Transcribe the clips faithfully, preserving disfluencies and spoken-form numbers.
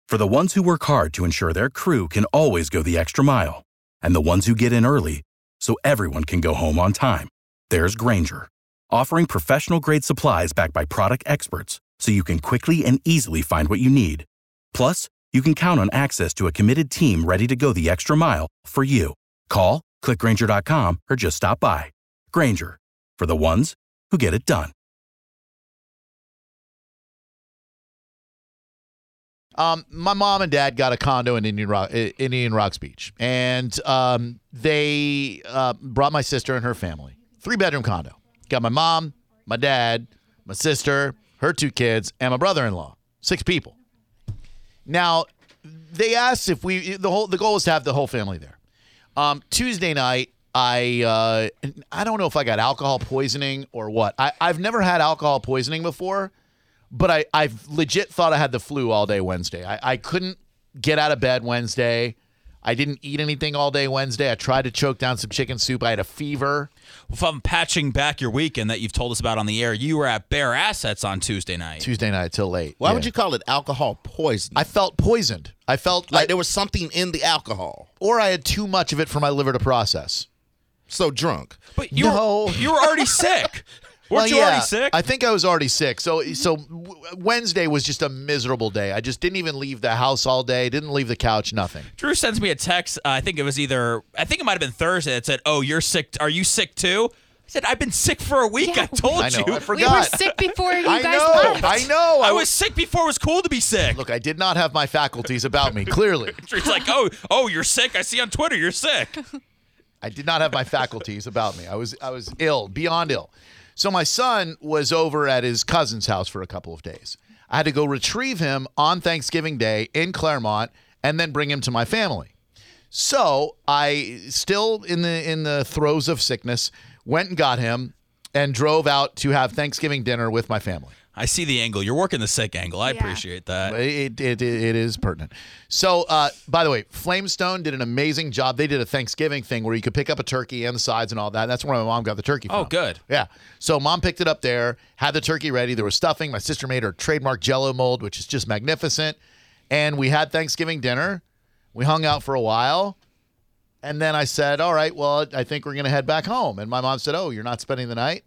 For the ones who work hard to ensure their crew can always go the extra mile, and the ones who get in early so everyone can go home on time, there's Grainger, offering professional-grade supplies backed by product experts so you can quickly and easily find what you need. Plus, you can count on access to a committed team ready to go the extra mile for you. Call, click Grainger dot com, or just stop by. Grainger, for the ones who get it done. Um, my mom and dad got a condo in Indian, Rock, Indian Rocks Beach, and um, they uh, brought my sister and her family. Three-bedroom condo. Got my mom, my dad, my sister, her two kids, and my brother-in-law. Six people. Now, they asked if we the whole the goal was to have the whole family there. Um, Tuesday night, I uh, I don't know if I got alcohol poisoning or what. I, I've never had alcohol poisoning before. But I, I've legit thought I had the flu all day Wednesday. I, I couldn't get out of bed Wednesday. I didn't eat anything all day Wednesday. I tried to choke down some chicken soup. I had a fever. If I'm patching back your weekend that you've told us about on the air, you were at Bear Assets on Tuesday night. Tuesday night till late. Why yeah. would you call it alcohol poisoning? I felt poisoned. I felt like I, there was something in the alcohol. Or I had too much of it for my liver to process. So drunk. But you, no. were, you were already sick. Well, Weren't you yeah, already sick? I think I was already sick. So so Wednesday was just a miserable day. I just didn't even leave the house all day. Didn't leave the couch, nothing. Drew sends me a text. Uh, I think it was either, I think it might have been Thursday that said, oh, you're sick. Are you sick too? I said, I've been sick for a week. Yeah. I told I know, you. I We forgot. were sick before you I guys know, left. I know. I was sick before it was cool to be sick. Look, I did not have my faculties about me, clearly. Drew's like, oh, oh, you're sick. I see on Twitter you're sick. I did not have my faculties about me. I was I was ill, beyond ill. So my son was over at his cousin's house for a couple of days. I had to go retrieve him on Thanksgiving Day in Claremont and then bring him to my family. So I, still in the in the throes of sickness, went and got him and drove out to have Thanksgiving dinner with my family. I see the angle. You're working the sick angle. I Yeah. appreciate that. It, it, it, it is pertinent. So, uh, by the way, Flamestone did an amazing job. They did a Thanksgiving thing where you could pick up a turkey and the sides and all that. That's where my mom got the turkey from. Oh, good. Yeah. So mom picked it up there, had the turkey ready. There was stuffing. My sister made her trademark Jell-O mold, which is just magnificent. And we had Thanksgiving dinner. We hung out for a while. And then I said, all right, well, I think we're going to head back home. And my mom said, oh, you're not spending the night?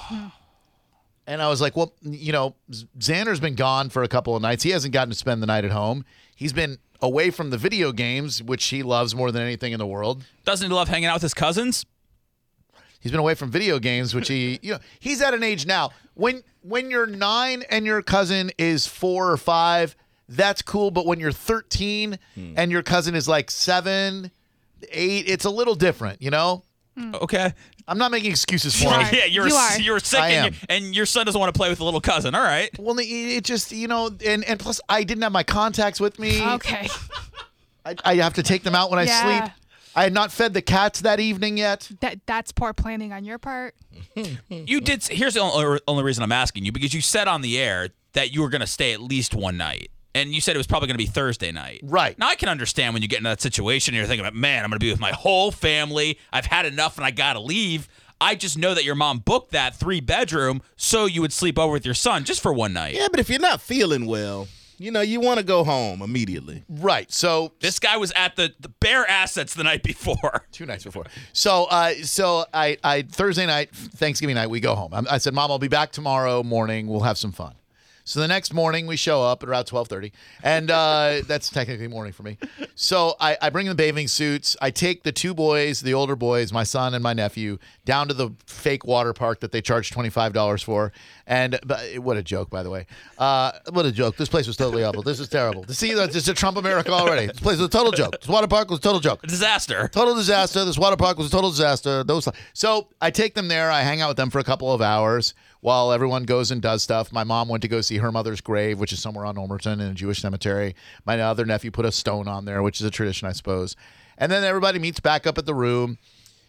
And I was like, well, you know, Xander's been gone for a couple of nights. He hasn't gotten to spend the night at home. He's been away from the video games, which he loves more than anything in the world. Doesn't he love hanging out with his cousins? He's been away from video games, which he, you know, he's at an age now. When when you're nine and your cousin is four or five, that's cool. But when you're thirteen hmm. and your cousin is like seven, eight, it's a little different, you know? Okay. I'm not making excuses for You him. are. Yeah, you're You are. you're sick I and, am. you, and your son doesn't want to play with a little cousin. All right. Well, it, it just, you know, and, and plus I didn't have my contacts with me. Okay. I, I have to take them out when I Yeah. sleep. I had not fed the cats that evening yet. That that's poor planning on your part. You did. Here's the only, only reason I'm asking you, because you said on the air that you were going to stay at least one night. And you said it was probably going to be Thursday night. Right. Now, I can understand when you get in that situation and you're thinking about, man, I'm going to be with my whole family. I've had enough and I got to leave. I just know that your mom booked that three bedroom so you would sleep over with your son just for one night. Yeah, but if you're not feeling well, you know, you want to go home immediately. Right. So This guy was at the, the Bear Assets the night before. two nights before. So, uh, so I, I Thursday night, Thanksgiving night, we go home. I, I said, Mom, I'll be back tomorrow morning. We'll have some fun. So the next morning we show up at around twelve thirty, and uh, that's technically morning for me. So I, I bring the bathing suits. I take the two boys, the older boys, my son and my nephew, down to the fake water park that they charge twenty-five dollars for. And but, what a joke, by the way. Uh, what a joke. This place was totally awful. This is terrible. To see that this is a Trump America already. This place was a total joke. This water park was a total joke. A disaster. Total disaster. This water park was a total disaster. Those. So I take them there. I hang out with them for a couple of hours while everyone goes and does stuff. My mom went to go see her mother's grave, which is somewhere on Ulmerton in a Jewish cemetery. My other nephew put a stone on there, which is a tradition, I suppose. And then everybody meets back up at the room.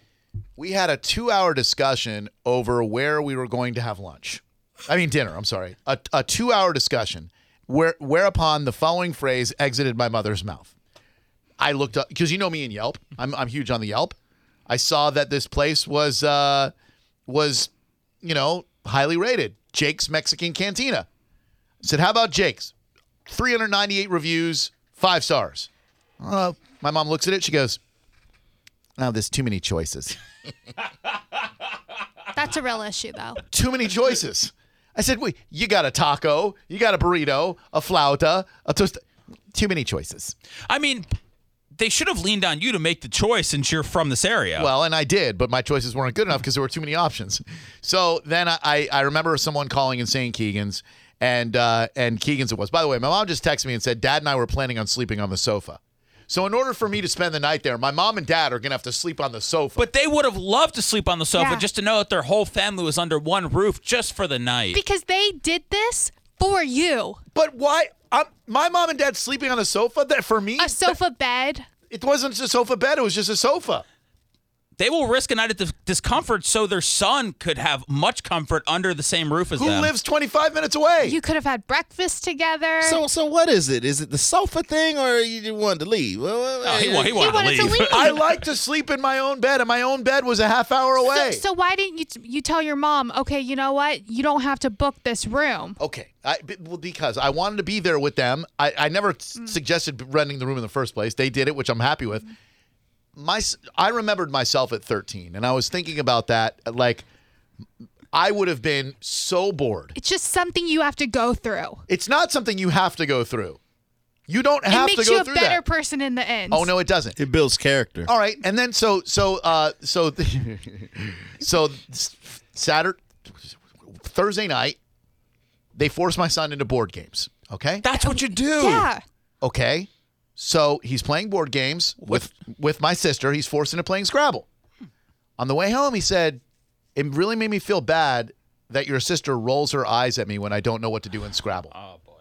We had a two-hour discussion over where we were going to have lunch. I mean dinner, I'm sorry. A, a two-hour discussion where whereupon the following phrase exited my mother's mouth. I looked up, because you know me and Yelp. I'm I'm huge on the Yelp. I saw that this place was, uh, was, you know, highly rated. Jake's Mexican Cantina. I said, how about Jake's? three hundred ninety-eight reviews, Five stars. Uh, my mom looks at it. She goes, oh, there's too many choices. That's a real issue, though. Too many choices. I said, wait, you got a taco, you got a burrito, a flauta, a toast. Too many choices. I mean, they should have leaned on you to make the choice since you're from this area. Well, and I did, but my choices weren't good enough because there were too many options. So then I, I remember someone calling and saying Keegan's, and uh, and Keegan's it was. By the way, my mom just texted me and said, Dad and I were planning on sleeping on the sofa. So in order for me to spend the night there, my mom and dad are going to have to sleep on the sofa. But they would have loved to sleep on the sofa Yeah. just to know that their whole family was under one roof just for the night. Because they did this for you. But why? I'm, my mom and dad sleeping on a sofa? That for me, A sofa bed. it wasn't a sofa bed. It was just a sofa. They will risk a night of dis- discomfort so their son could have much comfort under the same roof as Who them. lives twenty-five minutes away? You could have had breakfast together. So, so what is it? Is it the sofa thing, or you just wanted to leave? Well, well, Oh, he, wa- he wanted, wanted to to leave. leave. I like to sleep in my own bed, and my own bed was a half hour away. So, so why didn't you you tell your mom, okay, you know what? You don't have to book this room. Okay, I, b- well, because I wanted to be there with them. I, I never s- suggested renting the room in the first place. They did it, which I'm happy with. My, s- I remembered myself at thirteen, and I was thinking about that. Like, I would have been so bored. It's just something you have to go through. It's not something you have to go through. You don't It have to makes go you a through better that. person in the end. Oh no, it doesn't. It builds character. All right, and then so so uh so so Saturday Thursday night, they force my son into board games. Okay, That's what you do. Yeah. okay. So he's playing board games with with my sister. He's forced into playing Scrabble. On the way home, he said, "It really made me feel bad that your sister rolls her eyes at me when I don't know what to do in Scrabble." Oh, boy.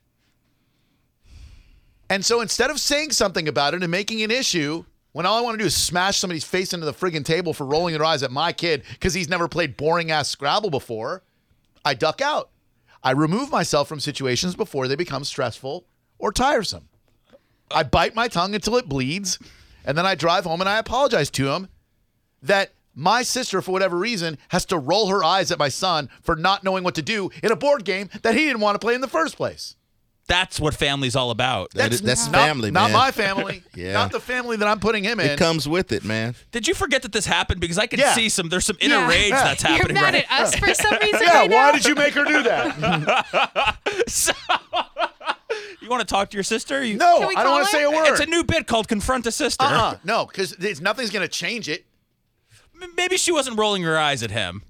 And so instead of saying something about it and making an issue, when all I want to do is smash somebody's face into the friggin' table for rolling their eyes at my kid because he's never played boring-ass Scrabble before, I duck out. I remove myself from situations before they become stressful or tiresome. I bite my tongue until it bleeds, and then I drive home and I apologize to him that my sister, for whatever reason, has to roll her eyes at my son for not knowing what to do in a board game that he didn't want to play in the first place. That's what family's all about. That is- that's not- family, Not man. my family. Yeah. Not the family that I'm putting him in. It comes with it, man. Did you forget that this happened? Because I can Yeah. see some, there's some inner Yeah. rage Yeah. that's You're happening mad right at us for some reason Yeah, right why now? did you make her do that? So, you want to talk to your sister? You, No, Can we I don't want to call say a her? word. It's a new bit called Confront a Sister. uh-uh. No, because nothing's going to change it. M- Maybe she wasn't rolling her eyes at him.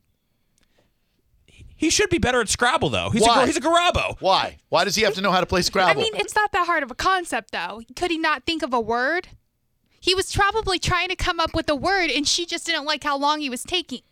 He should be better at Scrabble, though. He's, Why? a, he's a Garabo. Why? Why does he have to know how to play I Scrabble? mean, it's not that hard of a concept, though. Could he not think of a word? He was probably trying to come up with a word, and she just didn't like how long he was taking.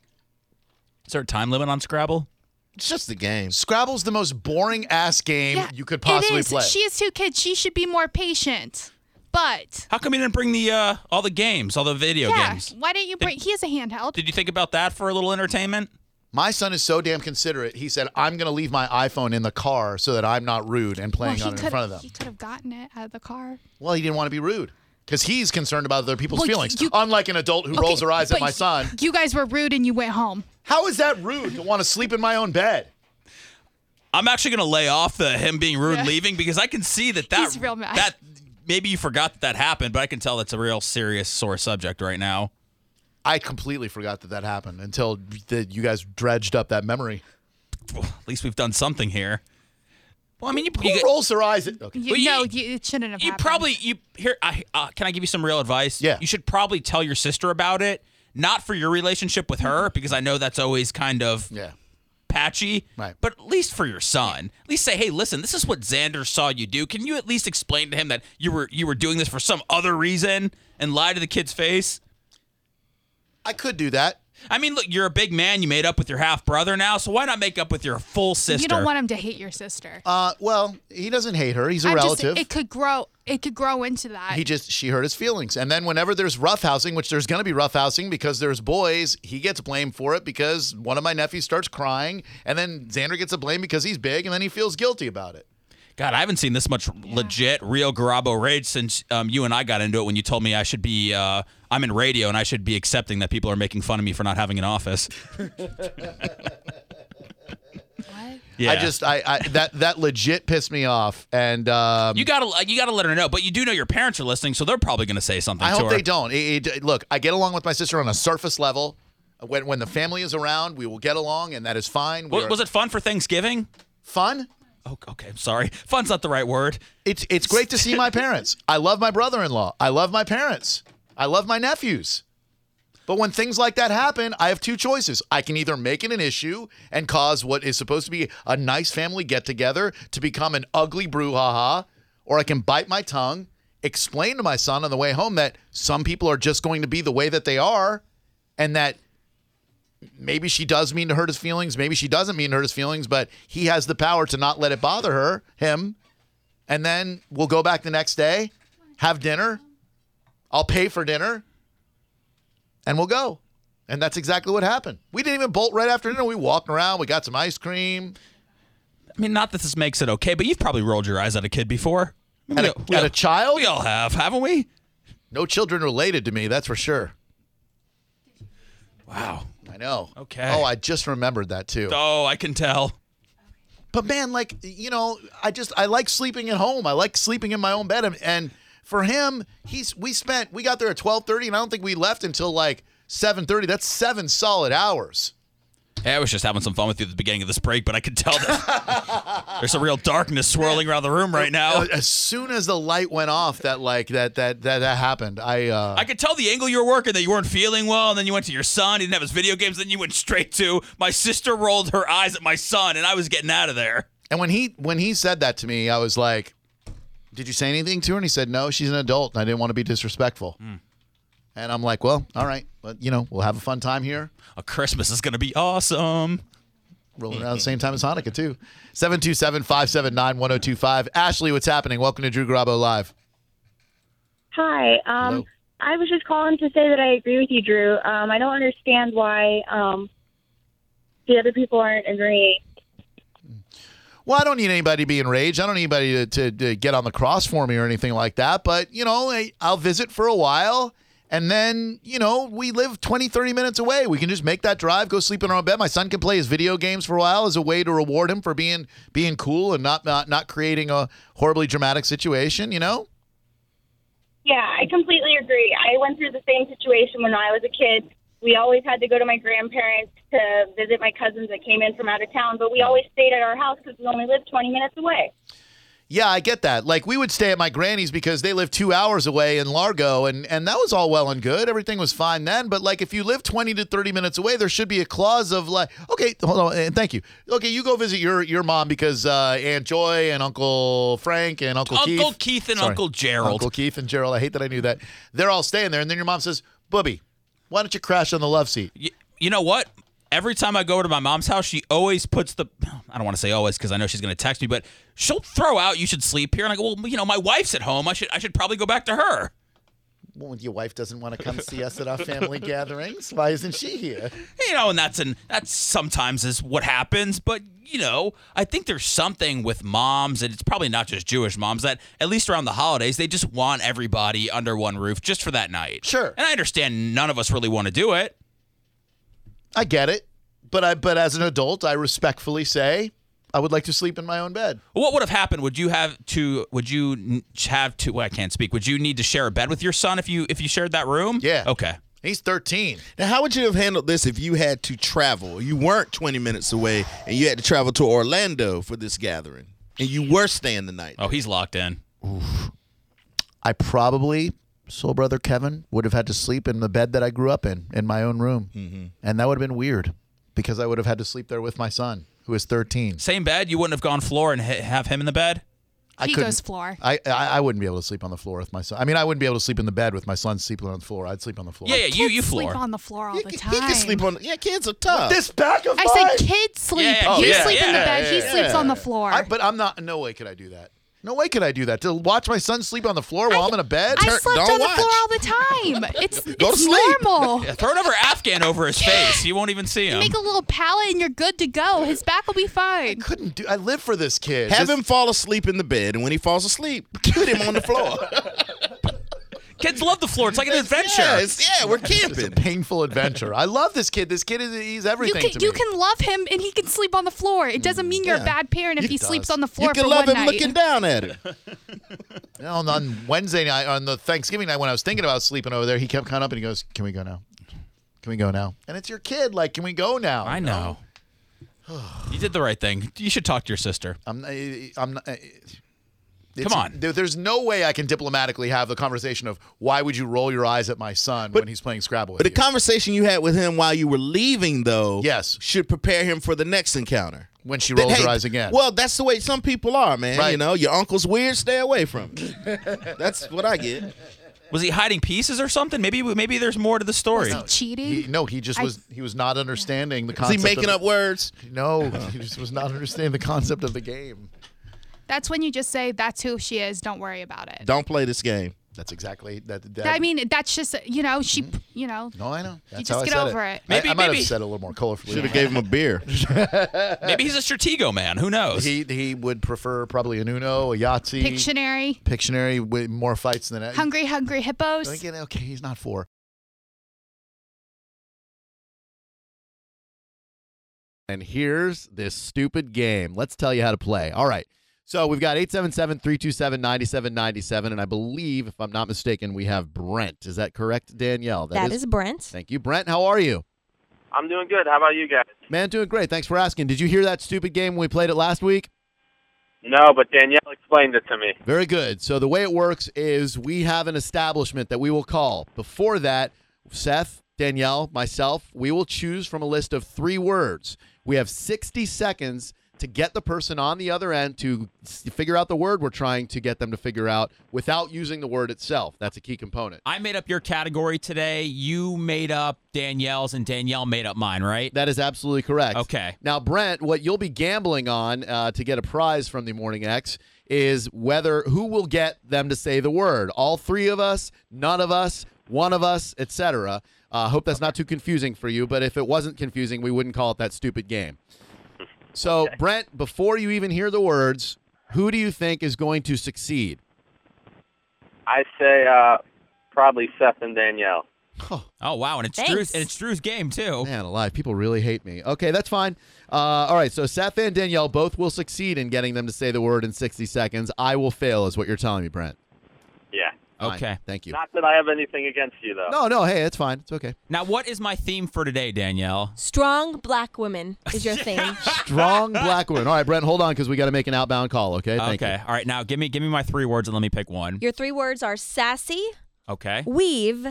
Is there a time limit on Scrabble? It's just the game. Scrabble's the most boring ass game Yeah, you could possibly it is. play. She has two kids. She should be more patient. But How come you didn't bring the uh, all the games, all the video yeah, games? why didn't you bring? He has a handheld. Did you think about that for a little entertainment? My son is so damn considerate. He said, I'm going to leave my iPhone in the car so that I'm not rude and playing well, on he it in front of them. He could have gotten it out of the car. Well, he didn't want to be rude because he's concerned about other people's Well, feelings, you- unlike an adult who rolls Okay, her eyes at but my son. You guys were rude, and you went home. How is that rude to want to sleep in my own bed? I'm actually going to lay off the him being rude Yeah. leaving because I can see that that He's real mad. that maybe you forgot that that happened, but I can tell that's a real serious sore subject right now. I completely forgot that that happened until the, you guys dredged up that memory. Well, at least we've done something here. Well, I mean, you, Who you, rolls their eyes at... Okay. You, Well, you- no, you, it shouldn't have you happened. probably you here. I, uh, can I give you some real advice? Yeah. You should probably tell your sister about it, not for your relationship with her, because I know that's always kind of Yeah. patchy. Right. But at least for your son, at least say, hey, listen, this is what Xander saw you do. Can you at least explain to him that you were you were doing this for some other reason and lie to the kid's face? I could do that. I mean, look, you're a big man. You made up with your half brother now, so why not make up with your full sister? You don't want him to hate your sister. Uh, well, he doesn't hate her. He's a I'm just- relative. it could grow. It could grow into that. He just, she hurt his feelings. And then whenever there's roughhousing, which there's going to be roughhousing because there's boys, he gets blamed for it because one of my nephews starts crying. And then Xander gets a blame because he's big and then he feels guilty about it. God, I haven't seen this much legit, real Garabo rage since um, you and I got into it when you told me I should be, uh, I'm in radio and I should be accepting that people are making fun of me for not having an office. What? Yeah. I just I, I that that legit pissed me off, and um, You gotta you gotta let her know, but you do know your parents are listening, so they're probably gonna say something I to hope her. they don't. It- it- look, I get along with my sister on a surface level. When when the family is around, we will get along, and that is fine. We Was, are- was it fun for Thanksgiving? fun? Oh, okay, I'm sorry. Fun's not the right word. It's it's great to see my parents. I love my brother-in-law. I love my parents. I love my nephews. But when things like that happen, I have two choices. I can either make it an issue and cause what is supposed to be a nice family get-together to become an ugly brouhaha, or I can bite my tongue, explain to my son on the way home that some people are just going to be the way that they are, and that maybe she does mean to hurt his feelings, maybe she doesn't mean to hurt his feelings, but he has the power to not let it bother her, him, and then we'll go back the next day, have dinner, I'll pay for dinner, and we'll go. And that's exactly what happened. We didn't even bolt right after dinner. We walked around. We got some ice cream. I mean, not that this makes it okay, but you've probably rolled your eyes at a kid before. At a, We- at we- a child? We all have, haven't we? No children related to me, that's for sure. Wow. I know. Okay. Oh, I just remembered that too. Oh, I can tell. But man, like, you know, I just, I like sleeping at home. I like sleeping in my own bed. And, and for him, he's, we spent, we got there at twelve thirty, and I don't think we left until like seven thirty. That's seven solid hours. Hey, I was just having some fun with you at the beginning of this break, but I could tell that there's a real darkness swirling around the room right now. As soon as the light went off, that like that that that, that happened. I uh I could tell the angle you were working that you weren't feeling well, and then you went to your son. He didn't have his video games. Then you went straight to my sister rolled her eyes at my son, and I was getting out of there. and when he when he said that to me, I was like, "Did you say anything to her?" And he said, "No, she's an adult, and I didn't want to be disrespectful." Mm. And I'm like, "Well, all right, but you know, we'll have a fun time here." A Christmas is gonna be awesome. Rolling around the same time as Hanukkah, too. seven two seven, five seven nine, one oh two five. Ashley, what's happening? Welcome to Drew Garabo Live. Hi. Um, Hello. I was just calling to say that I agree with you, Drew. Um, I don't understand why um, the other people aren't agreeing. Well, I don't need anybody to be enraged. I don't need anybody to, to, to get on the cross for me or anything like that. But, you know, I, I'll visit for a while. And then, you know, we live twenty, thirty minutes away. We can just make that drive, go sleep in our own bed. My son can play his video games for a while as a way to reward him for being being cool and not not, not creating a horribly dramatic situation, you know? Yeah, I completely agree. I went through the same situation when I was a kid. We always had to go to my grandparents to visit my cousins that came in from out of town, but we always stayed at our house because we only lived twenty minutes away. Yeah, I get that. Like, we would stay at my granny's because they lived two hours away in Largo, and, and that was all well and good. Everything was fine then. But, like, if you live twenty to thirty minutes away, there should be a clause of, like, okay, hold on, and thank you. Okay, you go visit your, your mom because uh, Aunt Joy and Uncle Frank and Uncle Keith. Uncle Keith and Sorry. Uncle Gerald. Uncle Keith and Gerald. I hate that I knew that. They're all staying there. And then your mom says, Bubby, why don't you crash on the love seat? Y- you know what? Every time I go to my mom's house, she always puts the, I don't want to say always because I know she's going to text me, but she'll throw out, you should sleep here. And I go, well, you know, my wife's at home. I should I should probably go back to her. Well, your wife doesn't want to come see us at our family gatherings. Why isn't she here? You know, and that's an, that's sometimes is what happens. But, you know, I think there's something with moms, and it's probably not just Jewish moms, that at least around the holidays, they just want everybody under one roof just for that night. Sure. And I understand none of us really want to do it. I get it, but I but as an adult, I respectfully say I would like to sleep in my own bed. What would have happened? Would you have to? Would you n- have to? Well, I can't speak. Would you need to share a bed with your son if you if you shared that room? Yeah. Okay. He's thirteen. Now, how would you have handled this if you had to travel? You weren't twenty minutes away, and you had to travel to Orlando for this gathering, and you were staying the night. Oh, he's locked in. I probably, soul brother Kevin, would have had to sleep in the bed that I grew up in, in my own room. Mm-hmm. And that would have been weird because I would have had to sleep there with my son, who is thirteen. Same bed. You wouldn't have gone floor and ha- have him in the bed. I He couldn't- goes floor. I, I I wouldn't be able to sleep on the floor with my son. I mean, I wouldn't be able to sleep in the bed with my son sleeping on the floor. I'd sleep on the floor. Yeah, yeah. You Kids you sleep floor. on the floor all He, the he time. can sleep on. Yeah, kids are tough. This back of I mine. said kids sleep. Yeah, yeah, you yeah, sleep in the yeah, bed. he yeah, sleeps yeah. on the floor. I, but I'm not. No way could I do that. No way could I do that. To watch my son sleep on the floor while I, am in a bed. I Turn- slept don't on the watch. floor all the time. It's to it's sleep. normal. Yeah, throw another Afghan over his face. You won't even see him. Make a little pallet and you're good to go. His back will be fine. couldn't do. I live for this kid. Have This- him fall asleep in the bed, and when he falls asleep, put him on the floor. Kids love the floor. It's like an adventure. Yeah, it's, yeah we're It's a camping. painful adventure. I love this kid. This kid is he's You everything can to me. you can love him and he can sleep on the floor. It doesn't mean you're Yeah. a bad parent if It he does. sleeps on the floor You can for love one him night. looking down at him. You know, on Wednesday night, on the Thanksgiving night, when I was thinking about sleeping over there, he kept coming up and he goes, "Can we go now? Can we go now?" And it's your kid. Like, can we go now? I know. You did the right thing. You should talk to your sister. I'm. I'm not. It's, Come on. There, there's no way I can diplomatically have the conversation of why would you roll your eyes at my son when he's playing Scrabble with But the you? conversation you had with him while you were leaving, though, Yes. should prepare him for the next encounter. When she rolls Hey, her eyes again. Well, that's the way some people are, man. Right. You know, your uncle's weird, stay away from him. That's what I get. Was he hiding pieces or something? Maybe maybe there's more to the story. Was he cheating? He, no, he just I- was. He was not understanding the Is concept. he making of, up words? No, he just was not understanding the concept of the game. That's when you just say, that's who she is. Don't worry about it. Don't play this game. That's exactly that. that I mean, that's just, you know, she, you know. no, I know. That's just how I get said over it. it. Maybe- I, I might maybe- have said it a little more colorfully. Should have gave him a beer. Maybe he's a Stratego man. Who knows? He he would prefer probably an Uno, a Yahtzee, Pictionary, Pictionary with more fights than that. hungry, hungry hippos. Again, okay, he's not four. And here's this stupid game. Let's tell you how to play. All right. So we've got eight seven seven, three two seven, nine seven nine seven, and I believe, if I'm not mistaken, we have Brent. Is that correct, Danielle? That is Brent. Thank you. Brent, how are you? I'm doing good. How about you guys? Man, doing great. Thanks for asking. Did you hear that stupid game when we played it last week? No, but Danielle explained it to me. Very good. So the way it works is we have an establishment that we will call. Before that, Seth, Danielle, myself, we will choose from a list of three words. We have sixty seconds to get the person on the other end to s- figure out the word we're trying to get them to figure out without using the word itself. That's a key component. I made up your category today. You made up Danielle's, and Danielle made up mine, right? That is absolutely correct. Okay. Now, Brent, what you'll be gambling on uh, to get a prize from the Morning X is whether who will get them to say the word. All three of us, none of us, one of us, et cetera. I uh, hope that's not too confusing for you, but if it wasn't confusing, we wouldn't call it that stupid game. So, Okay. Brent, before you even hear the words, who do you think is going to succeed? I say uh, probably Seth and Danielle. Oh wow, and it's Thanks. Drew's and it's Drew's game too. Man alive, people really hate me. Okay, that's fine. Uh, all right, so Seth and Danielle both will succeed in getting them to say the word in sixty seconds. I will fail, is what you're telling me, Brent. Yeah. Fine. Okay. Thank you. Not that I have anything against you, though. No, no, hey, it's fine. It's okay. Now, what is my theme for today, Danielle? Strong black women is your theme. Strong black woman. All right, Brent, hold on because we got to make an outbound call, okay? Thank okay. you. All right. Now, give me give me my three words and let me pick one. Your three words are sassy, Okay. weave,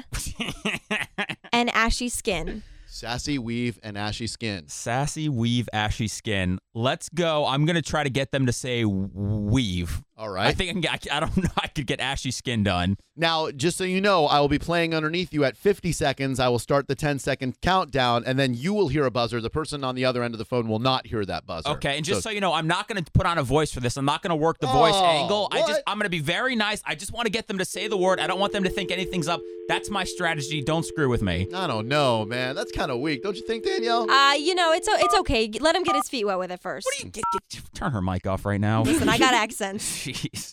and ashy skin. Sassy, weave, and ashy skin. Sassy, weave, ashy skin. Let's go. I'm gonna try to get them to say weave. All right. I think I, can get, I don't know. I could get ashy skin done. Now, just so you know, I will be playing underneath you at fifty seconds. I will start the ten second countdown, and then you will hear a buzzer. The person on the other end of the phone will not hear that buzzer. Okay. And just so, you know, I'm not gonna put on a voice for this. I'm not gonna work the voice Oh, angle. I just what? I'm gonna be very nice. I just want to get them to say the word. I don't want them to think anything's up. That's my strategy. Don't screw with me. I don't know, man. That's kind of weak. Don't you think, Danielle? Uh, you know, it's o- it's okay. Let him get his feet wet with it first. What do you get, get? Turn her mic off right now. Listen, I got accents. Jeez.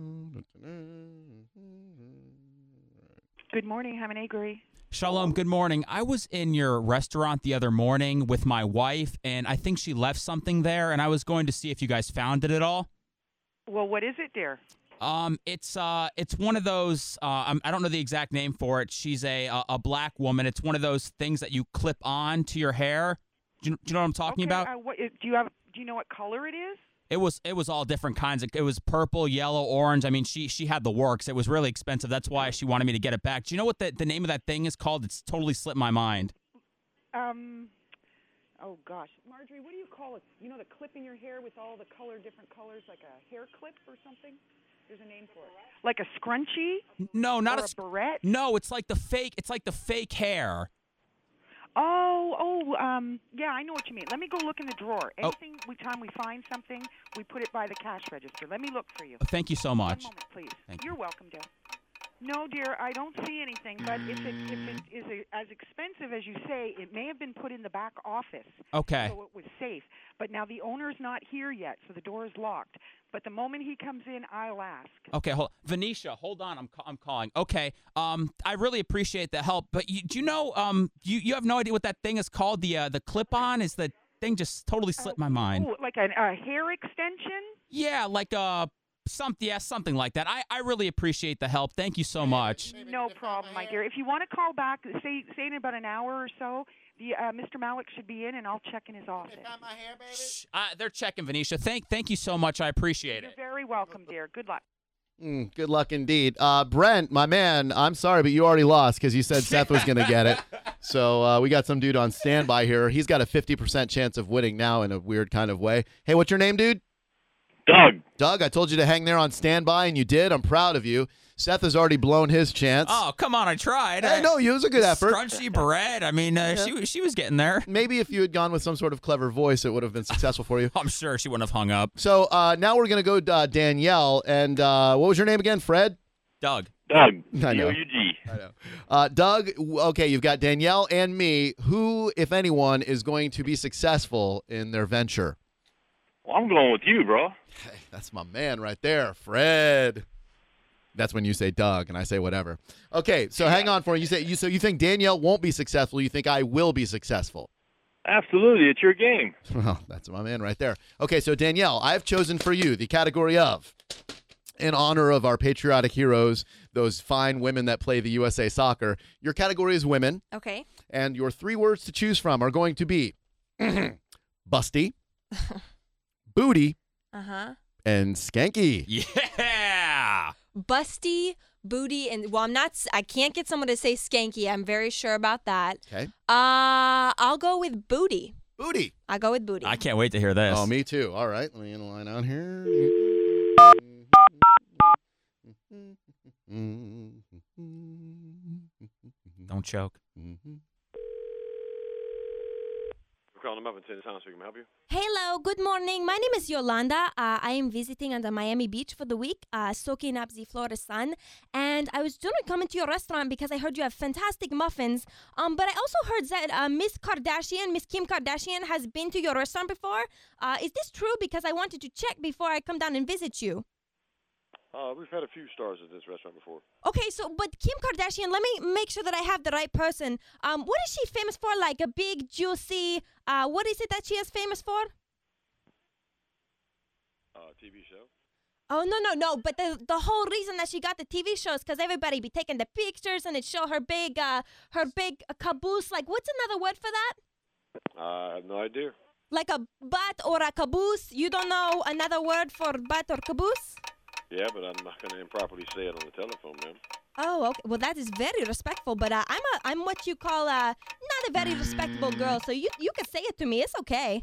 Good morning. Have an agree. Shalom, good morning. I was in your restaurant the other morning with my wife, and I think she left something there, and I was going to see if you guys found it at all. Well, what is it, dear? Um, it's uh, it's one of those. Uh, I'm, I don't know the exact name for it. She's a a, a black woman. It's one of those things that you clip on to your hair. Do you, do you know what I'm talking okay, about? Uh, what, do you have? Do you know what color it is? It was it was all different kinds. It was purple, yellow, orange. I mean, she she had the works. It was really expensive. That's why she wanted me to get it back. Do you know what the, the name of that thing is called? It's totally slipped my mind. Um. Oh gosh, Marjorie, what do you call it? You know the clip in your hair with all the color, different colors, like a hair clip or something. There's a name for it. Like a scrunchie? No, not or a, a barrette? No, it's like the fake. It's like the fake hair. Oh, oh, um, yeah, I know what you mean. Let me go look in the drawer. Oh. Anything, we time we find something, we put it by the cash register. Let me look for you. Thank you so much. One moment, please. Thank You're you. welcome, dear. No, dear, I don't see anything. But if it if it is a, as expensive as you say, it may have been put in the back office. Okay. So it was safe. But now the owner's not here yet, so the door is locked. But the moment he comes in, I'll ask. Okay, hold Venetia, hold on. I'm ca- I'm calling. Okay. Um, I really appreciate the help, but you, do you know um you, you have no idea what that thing is called? The uh, the clip-on is the thing just totally slipped my mind. Oh, like a, a hair extension? Yeah, like uh something yeah, something like that. I, I really appreciate the help. Thank you so much. No problem, my dear. If you want to call back, say say in about an hour or so, the uh, Mister Malik should be in, and I'll check in his office. Shh, uh, they're checking, Venetia. Thank thank you so much. I appreciate You're it. very welcome, dear. Good luck. Mm, good luck indeed. Uh, Brent, my man, I'm sorry, but you already lost because you said Seth was going to get it. So uh, we got some dude on standby here. He's got a fifty percent chance of winning now in a weird kind of way. Hey, what's your name, dude? Doug. Doug, I told you to hang there on standby, and you did. I'm proud of you. Seth has already blown his chance. Oh, come on. I tried. I know, it was a good effort. Scrunchy bread. I mean, uh, Yeah. she, was- she was getting there. Maybe if you had gone with some sort of clever voice, it would have been successful for you. I'm sure she wouldn't have hung up. So uh, now we're going to go uh, Danielle. And uh, what was your name again, Fred? Doug. Doug. I know. D O U G. I know. Uh, Doug, w- okay, you've got Danielle and me. Who, if anyone, is going to be successful in their venture? Well, I'm going with you, bro. Hey, that's my man right there, Fred. That's when you say Doug, and I say whatever. Okay, so hang on for you. Say you. So you think Danielle won't be successful? You think I will be successful? Absolutely. It's your game. Well, that's my man right there. Okay, so Danielle, I've chosen for you the category of, in honor of our patriotic heroes, those fine women that play the U S A Soccer. Your category is women, Okay. and your three words to choose from are going to be busty, booty, Uh-huh. and skanky. Yeah. Busty, booty, and well, I'm not. s- I can't get someone to say skanky. I'm very sure about that. Okay. Uh, I'll go with booty. Booty. I'll go with booty. I can't wait to hear this. Oh, me too. All right, let me get a line out here. Don't choke. We're calling them up and saying sounds so we can help you. Hello, good morning. My name is Yolanda. Uh, I am visiting on the Miami Beach for the week, uh, soaking up the Florida sun. And I was going to come into your restaurant because I heard you have fantastic muffins. Um, but I also heard that uh, Miss Kardashian, Miss Kim Kardashian, has been to your restaurant before. Uh, is this true? Because I wanted to check before I come down and visit you. Uh, we've had a few stars at this restaurant before. Okay, so but Kim Kardashian, let me make sure that I have the right person. Um, what is she famous for? Like a big, juicy. Uh, what is it that she is famous for? Uh, T V show. Oh no no no! But the the whole reason that she got the T V show is because everybody be taking the pictures and it show her big uh her big uh, caboose. Like what's another word for that? Uh, I have no idea. Like a butt or a caboose? You don't know another word for butt or caboose? Yeah, but I'm not going to improperly say it on the telephone, man. Oh, okay. Well, that is very respectful. But uh, I'm a I'm what you call a not a very respectable girl. So you you can say it to me. It's okay.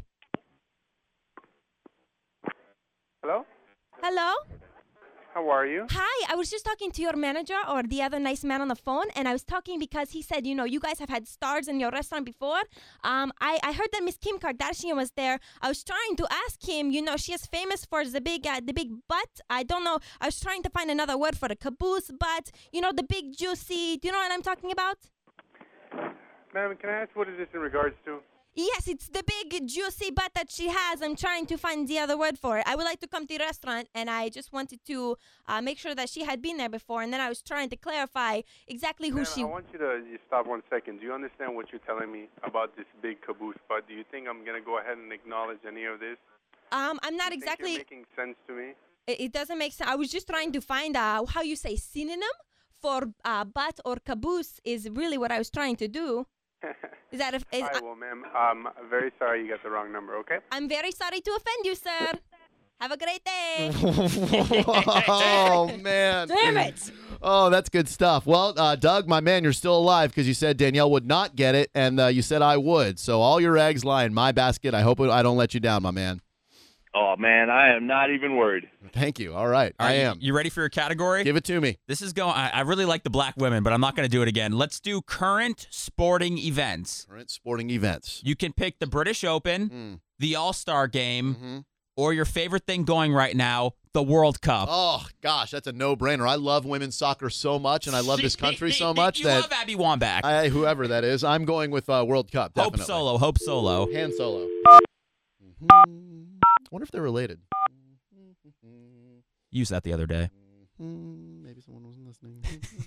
Hello? Hello. How are you? Hi, I was just talking to your manager or the other nice man on the phone, and I was talking because he said, you know, you guys have had stars in your restaurant before. Um, I, I heard that Miss Kim Kardashian was there. I was trying to ask him, you know, she is famous for the big, uh, the big butt. I don't know. I was trying to find another word for the caboose butt. You know, the big juicy. Do you know what I'm talking about? Madam, can I ask what is this in regards to? Yes, it's the big juicy butt that she has. I'm trying to find the other word for it. I would like to come to the restaurant, and I just wanted to uh, make sure that she had been there before, and then I was trying to clarify exactly who Ma'am, she I want you to you stop one second. Do you understand what you're telling me about this big caboose butt? Do you think I'm going to go ahead and acknowledge any of this? Um, I'm not Do you exactly. think you're making sense to me? It, it doesn't make sense. I was just trying to find uh, how you say synonym for uh, butt or caboose is really what I was trying to do. Is that if? Is, All right, well, ma'am, um, I'm very sorry you got the wrong number, okay? I'm very sorry to offend you, sir. Have a great day. Oh, man. Damn it. Oh, that's good stuff. Well, uh, Doug, my man, you're still alive because you said Danielle would not get it, and uh, you said I would. So all your eggs lie in my basket. I hope I don't let you down, my man. Oh, man, I am not even worried. Thank you. All right. All right, I you- am. You ready for your category? Give it to me. This is going. I, I really like the black women, but I'm not going to do it again. Let's do current sporting events. Current sporting events. You can pick the British Open, Mm. the All-Star Game, Mm-hmm. or your favorite thing going right now, the World Cup? Oh, gosh, that's a no-brainer. I love women's soccer so much, and I love this country so much you that love Abby Wambach. I, whoever that is, I'm going with uh, World Cup, definitely. Hope Solo, Hope Solo. Han Solo. Mm-hmm. I wonder if they're related. Used that the other day. Mm, maybe someone wasn't listening.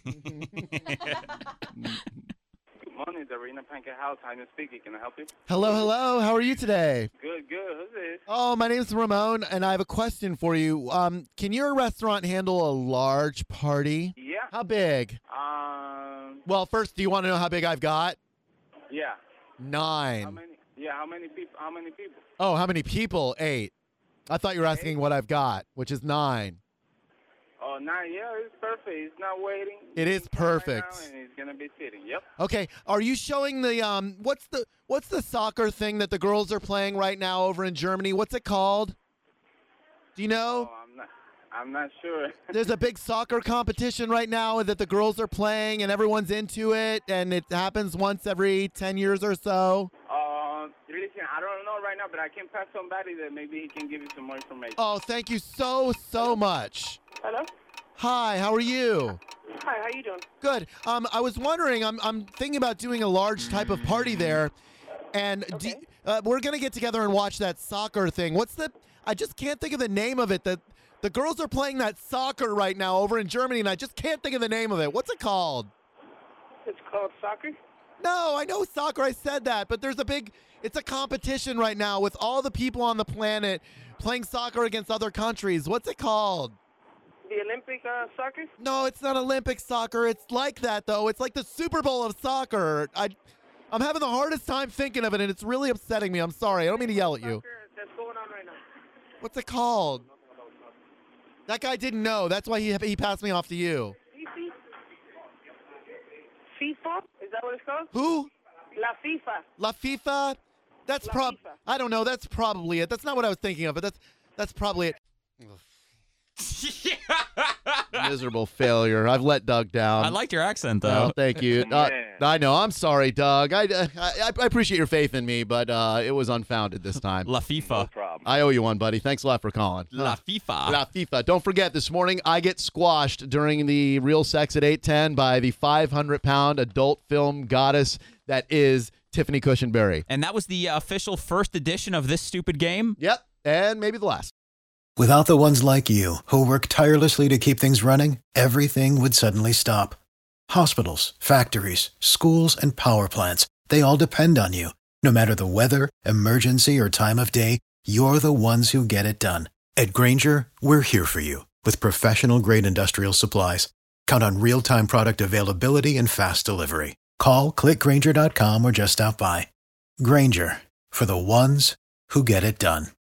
Good morning, the Arena Pancake House. How you speaking? Can I help you? Hello, hello. How are you today? Good, good. Who's this? Oh, my name's Ramon, and I have a question for you. Um, can your restaurant handle a large party? Yeah. How big? Um. Well, first, do you want to know how big I've got? Yeah. Nine. How many? Yeah. How many people? How many people? Oh, how many people? Eight. I thought you were asking Eight? what I've got, which is nine. Oh, nine. Yeah, it's perfect. It's not waiting. It is He's coming right perfect. now, and he's gonna be sitting. Yep. Okay, are you showing the um? What's the what's the soccer thing that the girls are playing right now over in Germany? What's it called? Do you know? Oh, I'm not. I'm not sure. There's a big soccer competition right now that the girls are playing, and everyone's into it, and it happens once every ten years or so. Uh, listen, I don't know right now, but I can pass somebody that maybe he can give you some more information. Oh, thank you so so much. Hello. Hi, how are you? Hi. How you doing? Good. Um, I was wondering. I'm I'm thinking about doing a large type of party there, and do, uh, we're gonna get together and watch that soccer thing. What's the? I just can't think of the name of it. The the girls are playing that soccer right now over in Germany, and I just can't think of the name of it. What's it called? It's called soccer. No, I know soccer. I said that, but there's a big. It's a competition right now with all the people on the planet playing soccer against other countries. What's it called? The Olympic uh, soccer. No, it's not Olympic soccer. It's like that, though. It's like the Super Bowl of soccer. I, I'm having the hardest time thinking of it, and it's really upsetting me. I'm sorry. I don't mean to yell at you. That's going on right now. What's it called? That guy didn't know. That's why he he passed me off to you. FIFA? Is that what it's called? Who? La FIFA. La FIFA? That's La prob. FIFA. I don't know. That's probably it. That's not what I was thinking of, but that's that's probably it. Miserable failure. I've let Doug down. I liked your accent, though. Oh, thank you. Uh, I know. I'm sorry, Doug. I, I I appreciate your faith in me, but uh, it was unfounded this time. La FIFA. No problem. I owe you one, buddy. Thanks a lot for calling. La Huh. FIFA. La FIFA. Don't forget, this morning I get squashed during the Real Sex at eight ten by the five hundred pound adult film goddess that is Tiffany Cushenberry. And that was the official first edition of this stupid game? Yep, and maybe the last. Without the ones like you, who work tirelessly to keep things running, everything would suddenly stop. Hospitals, factories, schools, and power plants, they all depend on you. No matter the weather, emergency, or time of day, you're the ones who get it done. At Grainger, we're here for you with professional-grade industrial supplies. Count on real-time product availability and fast delivery. Call, click Grainger dot com, or just stop by. Grainger, for the ones who get it done.